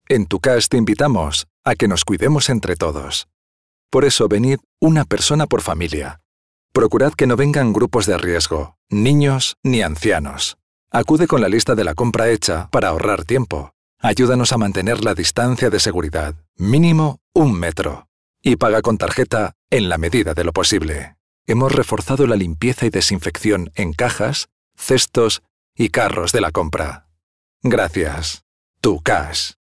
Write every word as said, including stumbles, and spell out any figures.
En Tucash te invitamos a que nos cuidemos entre todos. Por eso venid una persona por familia. Procurad que no vengan grupos de riesgo, niños ni ancianos. Acude con la lista de la compra hecha para ahorrar tiempo. Ayúdanos a mantener la distancia de seguridad, mínimo un metro. Y paga con tarjeta en la medida de lo posible. Hemos reforzado la limpieza y desinfección en cajas, cestos y carros de la compra. Gracias. Tucash.